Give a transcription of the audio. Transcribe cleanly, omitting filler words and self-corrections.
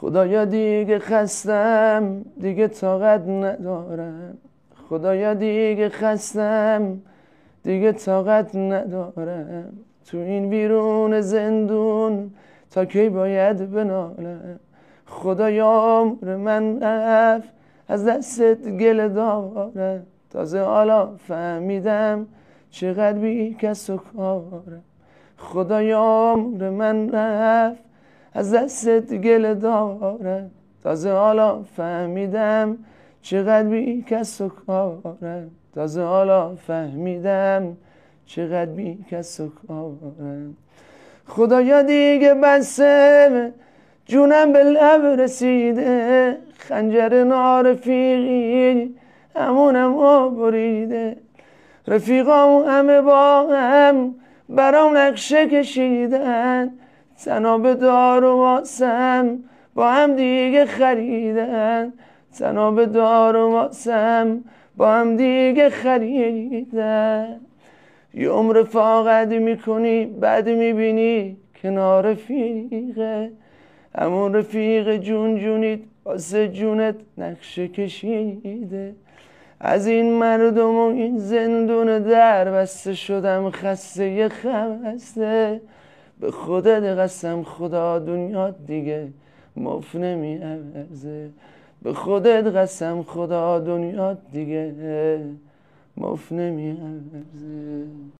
خدایا دیگه خستم، دیگه طاقت ندارم. خدایا دیگه خستم، دیگه طاقت ندارم. تو این بیرون زندون تا کی باید بنالم؟ خدایا عمر من رفت، از دستت گله دارم. تازه حالا فهمیدم چقدر بی کس و کارم. خدایا عمر من رفت، از دستت گله دارم. تازه حالا فهمیدم چقدر بی کس و کارم. تازه حالا فهمیدم چقدر بی کس و کارم. خدایا دیگه بسه، جونم به لب رسیده. خنجر نارفیقی همونم بریده. رفیقام همه با هم برام نقشه کشیدن. تناب دار و واسم با هم دیگه خریدن. تناب دار و واسم با هم دیگه خریدن. یه عمر فاقد میکنی، بعد میبینی کنار رفیقه. همون رفیق جون جونیت واسه جونت نقشه کشیده. از این مردم و این زندون در بسته شدم خسته خسته. به خودت قسم خدا دنیا دیگه مفت نمیارزه. به خودت قسم خدا دنیا دیگه مفت نمیارزه.